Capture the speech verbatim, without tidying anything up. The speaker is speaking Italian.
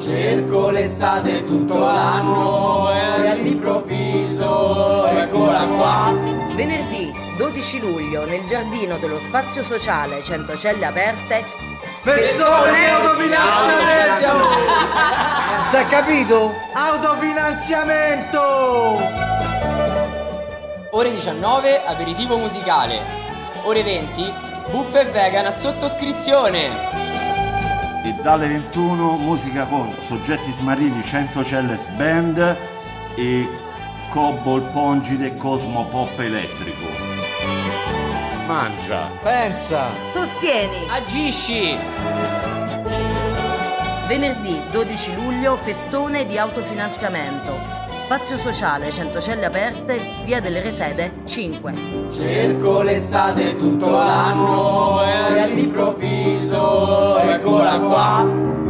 Cerco l'estate tutto l'anno e all'improvviso eccola qua. Venerdì dodici luglio nel giardino dello Spazio Sociale cento Celle Aperte. Festone autofinanziamento! Si è capito? Autofinanziamento! Ore diciannove aperitivo musicale. Ore venti buffet vegan a sottoscrizione. E dalle ventuno musica con Soggetti Smarriti cento Celles Band e Cobol Pongide Cosmo Pop Elettrico. Mangia, pensa, Sostieni. Agisci. Venerdì dodici luglio festone di autofinanziamento. Spazio Sociale cento Celle Aperte, via delle Resede cinque. Cerco l'estate tutto l'anno e all'improvviso eccola qua.